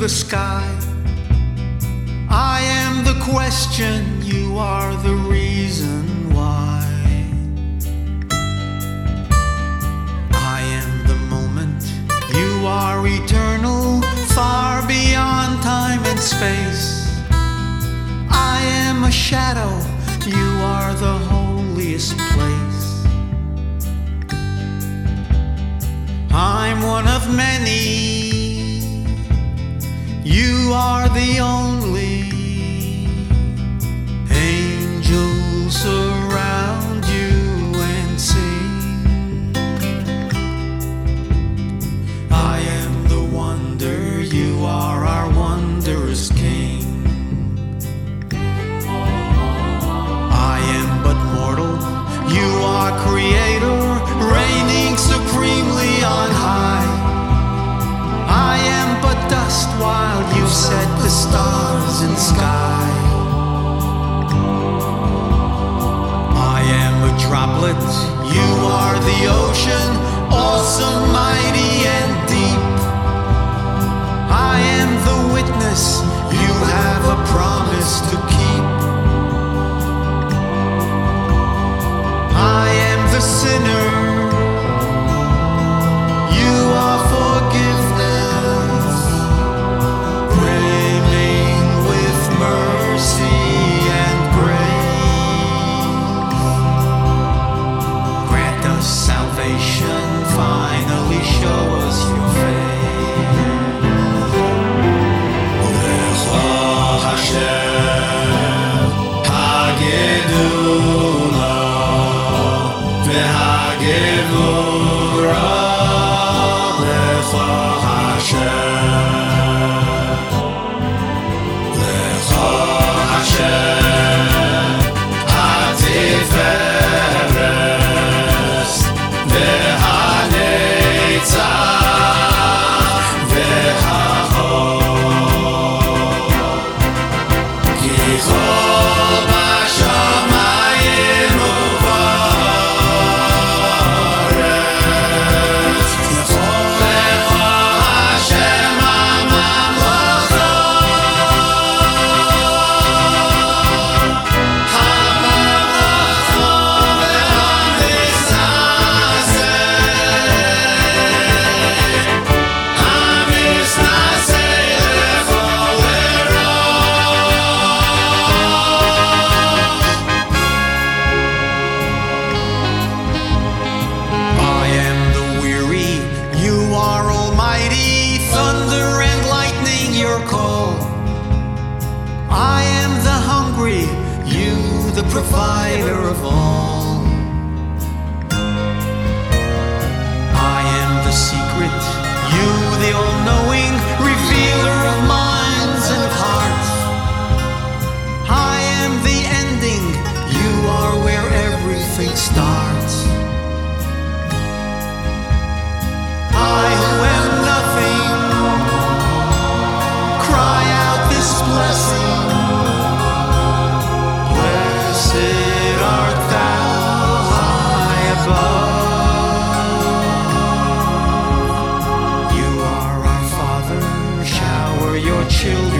the sky. I am the question, you are the reason why. I am the moment, you are eternal, far beyond time and space. I am a shadow, you are the holiest place. I'm one of many, you are the only. Angels surround you and sing. I am the wonder, you are our wondrous King. I am but mortal, you are Creator, reigning supremely on high. I am but dust while you set the stars in sky. I am a droplet, you are the ocean, awesome, mighty and deep. I am the witness, you have a promise to keep. I am the sinner, you are forgiveness, brimming with mercy and grace. Grant us salvation, finally show us your face. Lecha Hashem, Hagedula, V'Hagevura, Lecha Hashem, Lecha Hashem, HaTiferes, V'Hanetzach, V'Hahod, Ki Chol B'Shamayim U'Ba'aretz, Lecha Hashem HaMamlocha, HaMamlocha v'Hamisnaseh, Hamisnaseh lechol I am the weary, you are almighty, thunder and lightning your call. I am the hungry, you the provider of all. I am the secret, you the all-knowing, revealer of minds and of hearts. I am the ending, you are where everything starts. I who am nothing, cry out this blessing. Blessed art thou high above. You are our Father, shower your children